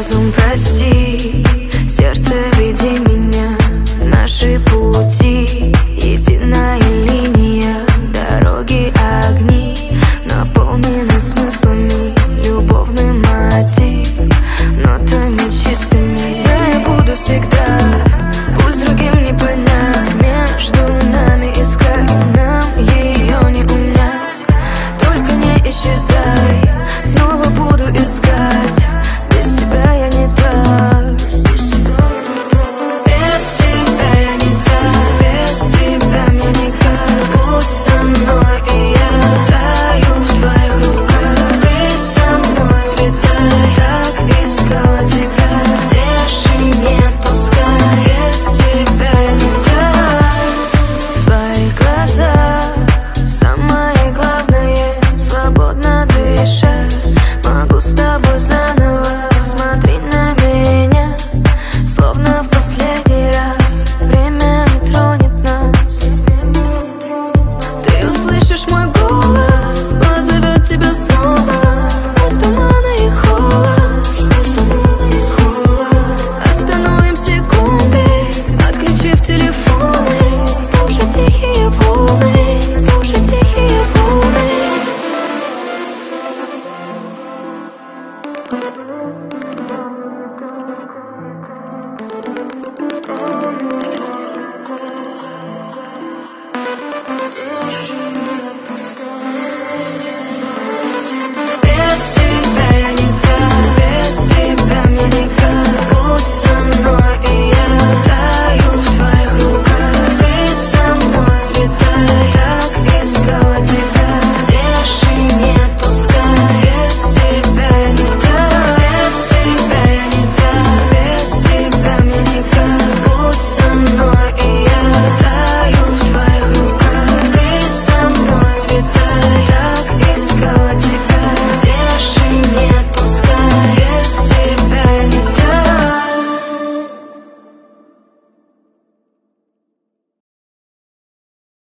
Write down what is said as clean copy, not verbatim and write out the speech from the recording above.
разум, прости, сердце, веди меня. Наши пути единая линия, дороги, огни наполнены смыслами, любовный мотив, нотами чистыми. Знаю, буду всегда, пусть другим не понять, между нами искать, нам ее не унять. Только не исчезай, снова буду искать, без тебя я не так. Без тебя я не так, без тебя мне никак. Будь со мной, и я таю в твоих руках. Ты со мной улетай, так искала тебя, держи, не отпускай. Без тебя я не так. В твоих глазах самое главное — свободно дышать. Могу с тобой заново, смотри на меня, словно в последний раз. Время не тронет нас. Ты услышишь мой голос, позовет тебя снова, сквозь туманы и холод. Остановим секунды, отключив телефоны. Слушай тихие волны, слушай тихие волны.